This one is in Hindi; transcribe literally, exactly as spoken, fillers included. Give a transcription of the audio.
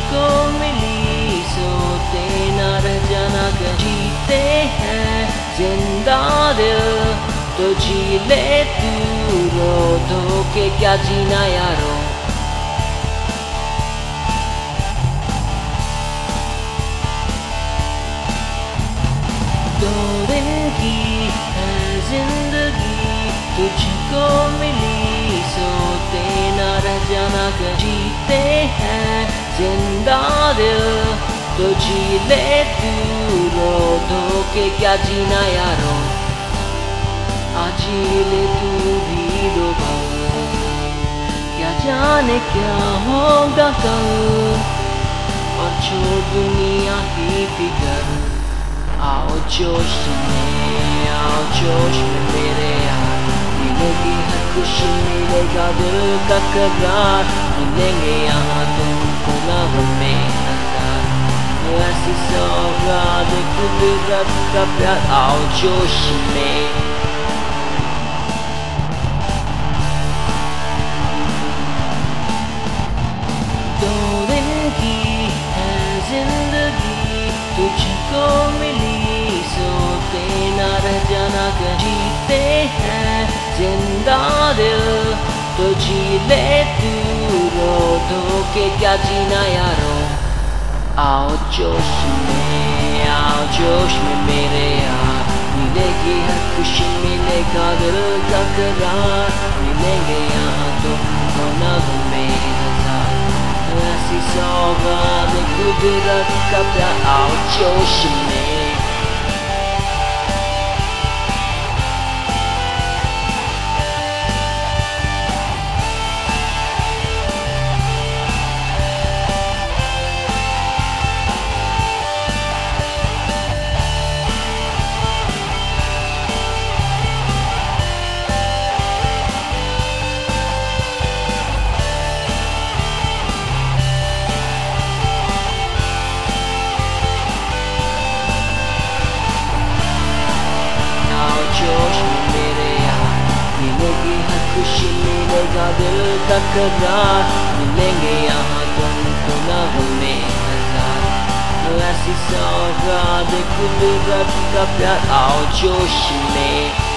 तुझको मिली सोते न रह जाना कर जीते हैं जिंदा दिल तो जी ले तू रो धो के क्या जीना यारो दो दिन की है जिंदगी तुझको मिली सोते न रह जाना कर जीते हैं जिंदा दिल तो जी ले तू रो धो के क्या जीना यारो आज जी ले तू भी दो पल क्या जाने क्या होगा कल और छोड़ दुनिया की फिक्र आओ जोश में आओ जोश में मेरे यार मिलेगी हर खुशी मिलेगा दिल का करार मिलेंगे यहाँ तुमको लव में नज़ार ऐसी सौगात कुदरत का प्यार आओ जोश में दो दिन की है जिंदगी तुझको मिली सोते न रह जाना कर जीते हैं जिंदा दिल तो जी ले तू रो धो के क्या जीना यारो आओ जोश में आओ जोश में मेरे यार मिलेगी हर खुशी मिलेगा दिल का करार मिलेंगे यहाँ तुमको नगमे हजार ऐसी सौगात कुदरत का प्यार आओ जोश में जोश में मेरे यार मिलेगी हर खुशी मिलेगा दिल का करार मिलेंगे यहाँ तुमको नगमे हजार ऐसी सौगात कुदरत का प्यार आओ जोश में